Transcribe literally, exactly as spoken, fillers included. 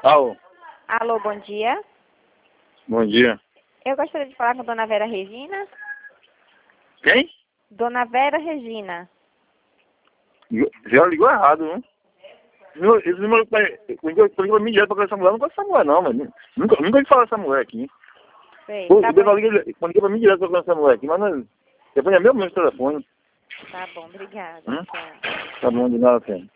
Alô. Alô, bom dia. Bom dia. Eu gostaria de falar com Dona Vera Regina. Quem? Dona Vera Regina. Já ligou errado, né? Esse número ligou pra mim direto pra essa mulher. Eu não conheço essa mulher, não, mas nunca, nunca ouvi falar dessa mulher aqui. Sei, Pô, tá o bom. ligou pra mim direto pra essa mulher aqui, mas não. Depois é meu mesmo telefone. Tá bom, obrigada. Hum? Tchau. Tá bom, de nada, filho.